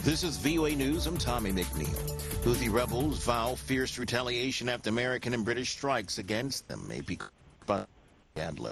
This is VOA News. I'm Tommy McNeil. Houthi rebels vow fierce retaliation after American and British strikes against them. AP Adler.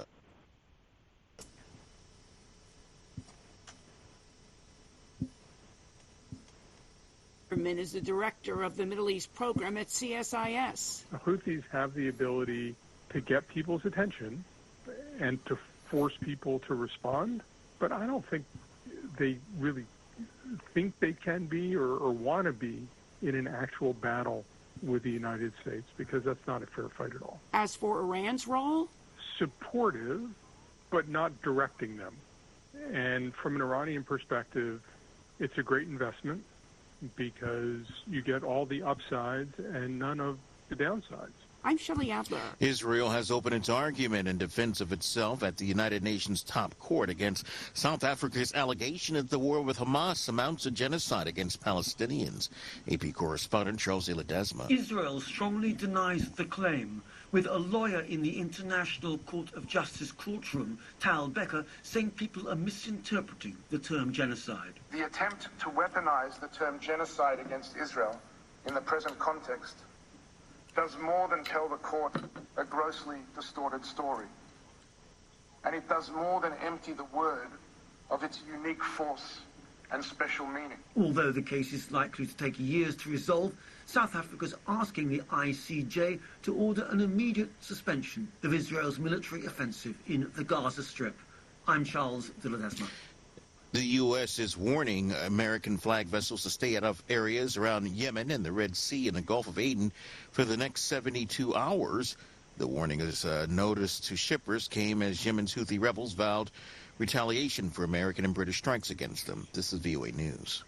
Berman is the director of the Middle East program at CSIS. The Houthis have the ability to get people's attention and to force people to respond, but I don't think they really think they can be or want to be in an actual battle with the United States, because that's not a fair fight at all. As for Iran's role? Supportive, but not directing them. And from an Iranian perspective, it's a great investment because you get all the upsides and none of the downsides. I'm Shelley Adler. Israel has opened its argument in defense of itself at the United Nations top court against South Africa's allegation that the war with Hamas amounts to genocide against Palestinians. AP correspondent Charles Ledesma. Israel strongly denies the claim, with a lawyer in the International Court of Justice courtroom, Tal Becker, saying people are misinterpreting the term genocide. The attempt to weaponize the term genocide against Israel in the present context does more than tell the court a grossly distorted story. And it does more than empty the word of its unique force and special meaning. Although the case is likely to take years to resolve, South Africa's asking the ICJ to order an immediate suspension of Israel's military offensive in the Gaza Strip. I'm Charles de Ledesma. The U.S. is warning American flag vessels to stay out of areas around Yemen and the Red Sea and the Gulf of Aden for the next 72 hours. The warning is notice to shippers came as Yemen's Houthi rebels vowed retaliation for American and British strikes against them. This is VOA News.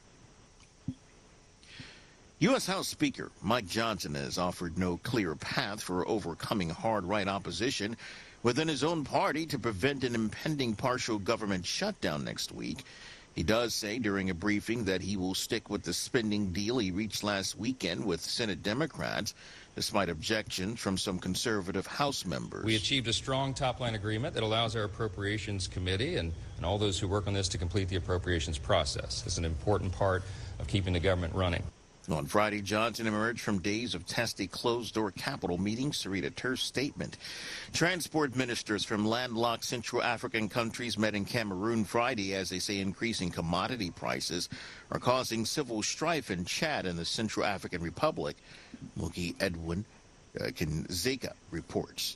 U.S. House Speaker Mike Johnson has offered no clear path for overcoming hard-right opposition within his own party to prevent an impending partial government shutdown next week. He does say during a briefing that he will stick with the spending deal he reached last weekend with Senate Democrats, despite objections from some conservative House members. We achieved a strong top-line agreement that allows our Appropriations Committee and all those who work on this to complete the appropriations process. It's an important part of keeping the government running. On Friday, Johnson emerged from days of testy closed-door Capitol meetings to read a terse statement. Transport ministers from landlocked Central African countries met in Cameroon Friday as they say increasing commodity prices are causing civil strife in Chad and the Central African Republic. Mugi Edwin Kinzeka reports.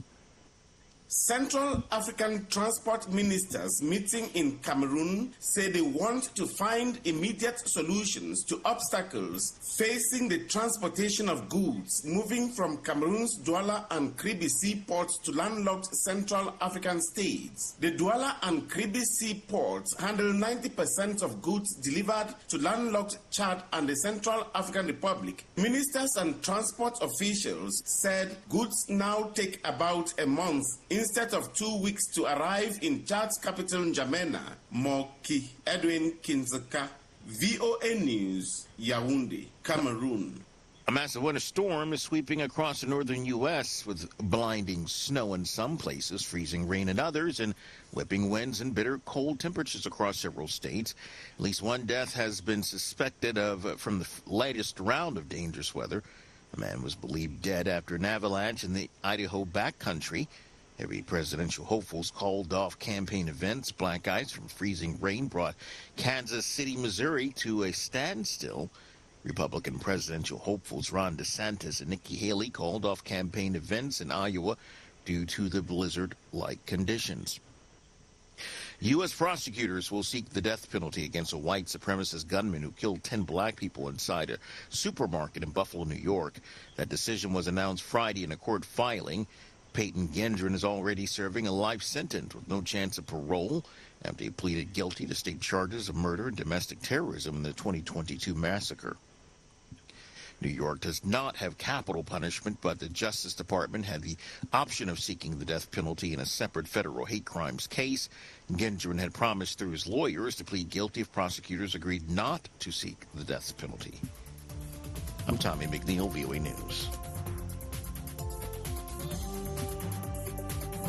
Central African transport ministers meeting in Cameroon say they want to find immediate solutions to obstacles facing the transportation of goods moving from Cameroon's Douala and Kribi seaports to landlocked Central African states. The Douala and Kribi seaports handle 90% of goods delivered to landlocked Chad and the Central African Republic. Ministers and transport officials said goods now take about a month instead of 2 weeks to arrive in Chad's capital N'Djamena. Moki Edwin Kinzeka, VOA News, Yaoundé, Cameroon. A massive winter storm is sweeping across the northern U.S. with blinding snow in some places, freezing rain in others, and whipping winds and bitter cold temperatures across several states. At least one death has been suspected of from the latest round of dangerous weather. A man was believed dead after an avalanche in the Idaho backcountry. Heavy presidential hopefuls called off campaign events. Black ice from freezing rain brought Kansas City, Missouri to a standstill. Republican presidential hopefuls Ron DeSantis and Nikki Haley called off campaign events in Iowa due to the blizzard-like conditions. U.S. prosecutors will seek the death penalty against a white supremacist gunman who killed 10 black people inside a supermarket in Buffalo, New York. That decision was announced Friday in a court filing. Peyton Gendron is already serving a life sentence with no chance of parole after he pleaded guilty to state charges of murder and domestic terrorism in the 2022 massacre. New York does not have capital punishment, but the Justice Department had the option of seeking the death penalty in a separate federal hate crimes case. Gendron had promised through his lawyers to plead guilty if prosecutors agreed not to seek the death penalty. I'm Tommy McNeil, VOA News.